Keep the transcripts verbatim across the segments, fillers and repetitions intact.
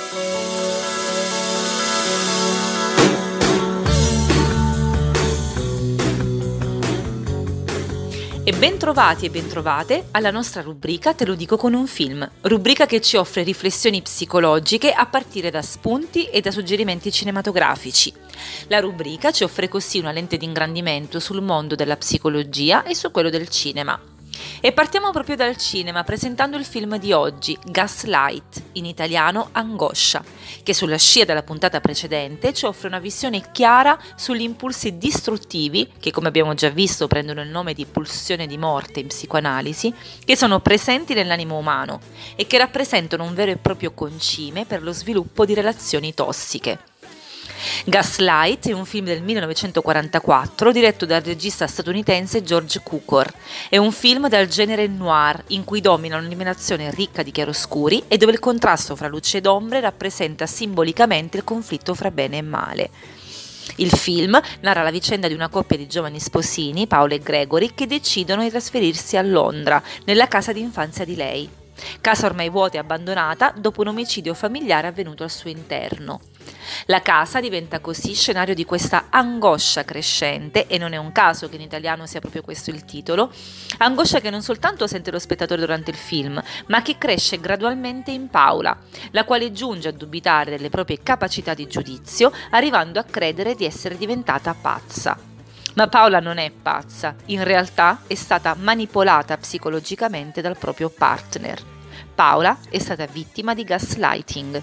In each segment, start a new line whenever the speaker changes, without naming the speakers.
E ben trovati e ben trovate alla nostra rubrica Te lo dico con un film, rubrica che ci offre riflessioni psicologiche a partire da spunti e da suggerimenti cinematografici. La rubrica ci offre così una lente di ingrandimento sul mondo della psicologia e su quello del cinema. E partiamo proprio dal cinema presentando il film di oggi, Gaslight, in italiano Angoscia, che sulla scia della puntata precedente ci offre una visione chiara sugli impulsi distruttivi, che come abbiamo già visto prendono il nome di pulsione di morte in psicoanalisi, che sono presenti nell'animo umano e che rappresentano un vero e proprio concime per lo sviluppo di relazioni tossiche. Gaslight è un film del millenovecentoquarantaquattro diretto dal regista statunitense George Cukor. È un film dal genere noir in cui domina un'illuminazione ricca di chiaroscuri e dove il contrasto fra luce ed ombre rappresenta simbolicamente il conflitto fra bene e male. Il film narra la vicenda di una coppia di giovani sposini, Paolo e Gregory, che decidono di trasferirsi a Londra, nella casa d'infanzia di lei. Casa ormai vuota e abbandonata dopo un omicidio familiare avvenuto al suo interno. La casa diventa così scenario di questa angoscia crescente, e non è un caso che in italiano sia proprio questo il titolo, angoscia che non soltanto sente lo spettatore durante il film, ma che cresce gradualmente in Paola, la quale giunge a dubitare delle proprie capacità di giudizio, arrivando a credere di essere diventata pazza. Ma Paola non è pazza, in realtà è stata manipolata psicologicamente dal proprio partner. Paola è stata vittima di gaslighting.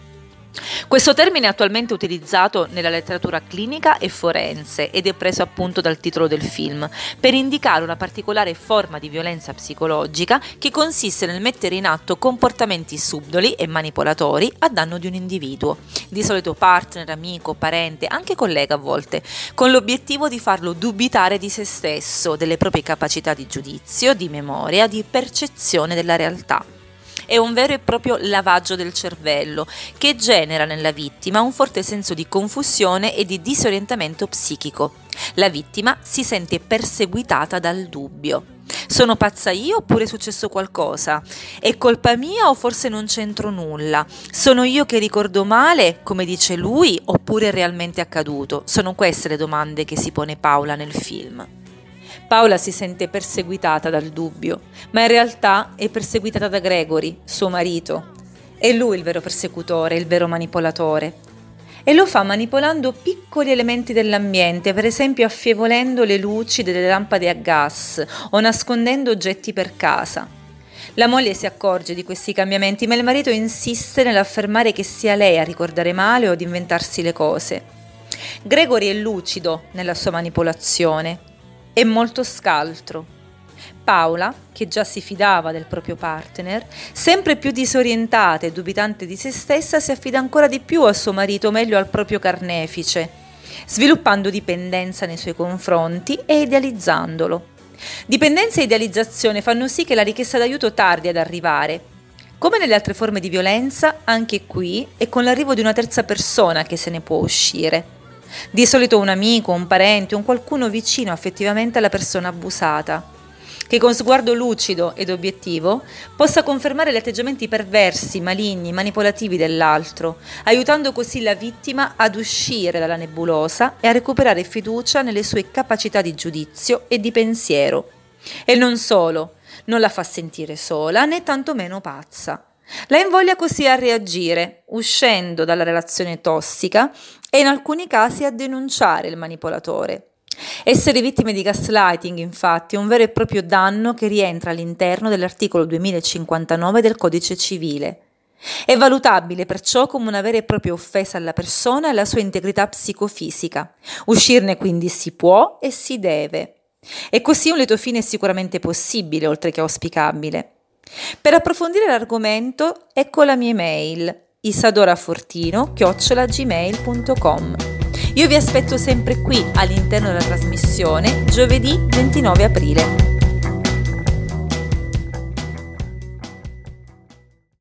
Questo termine è attualmente utilizzato nella letteratura clinica e forense ed è preso appunto dal titolo del film, per indicare una particolare forma di violenza psicologica che consiste nel mettere in atto comportamenti subdoli e manipolatori a danno di un individuo, di solito partner, amico, parente, anche collega a volte, con l'obiettivo di farlo dubitare di se stesso, delle proprie capacità di giudizio, di memoria, di percezione della realtà. È un vero e proprio lavaggio del cervello che genera nella vittima un forte senso di confusione e di disorientamento psichico. La vittima si sente perseguitata dal dubbio. Sono pazza io oppure è successo qualcosa? È colpa mia o forse non c'entro nulla? Sono io che ricordo male, come dice lui, oppure è realmente accaduto? Sono queste le domande che si pone Paola nel film. Paola si sente perseguitata dal dubbio, ma in realtà è perseguitata da Gregory, suo marito. È lui il vero persecutore, il vero manipolatore. E lo fa manipolando piccoli elementi dell'ambiente, per esempio affievolendo le luci delle lampade a gas o nascondendo oggetti per casa. La moglie si accorge di questi cambiamenti, ma il marito insiste nell'affermare che sia lei a ricordare male o ad inventarsi le cose. Gregory è lucido nella sua manipolazione. È molto scaltro. Paola, che già si fidava del proprio partner, sempre più disorientata e dubitante di se stessa, si affida ancora di più al suo marito, o meglio al proprio carnefice, sviluppando dipendenza nei suoi confronti e idealizzandolo. Dipendenza e idealizzazione fanno sì che la richiesta d'aiuto tardi ad arrivare. Come nelle altre forme di violenza, anche qui è con l'arrivo di una terza persona che se ne può uscire. Di solito un amico, un parente, un qualcuno vicino affettivamente alla persona abusata, che con sguardo lucido ed obiettivo possa confermare gli atteggiamenti perversi, maligni, manipolativi dell'altro, aiutando così la vittima ad uscire dalla nebulosa e a recuperare fiducia nelle sue capacità di giudizio e di pensiero. E non solo, non la fa sentire sola né tantomeno pazza. La invoglia così a reagire, uscendo dalla relazione tossica e in alcuni casi a denunciare il manipolatore. Essere vittime di gaslighting, infatti, è un vero e proprio danno che rientra all'interno dell'articolo duemilacinquantanove del Codice Civile. È valutabile perciò come una vera e propria offesa alla persona e alla sua integrità psicofisica. Uscirne quindi si può e si deve. E così un lieto fine è sicuramente possibile, oltre che auspicabile. Per approfondire l'argomento, ecco la mia email isadorafortino chiocciola gmail punto com. Io vi aspetto sempre qui all'interno della trasmissione giovedì ventinove aprile.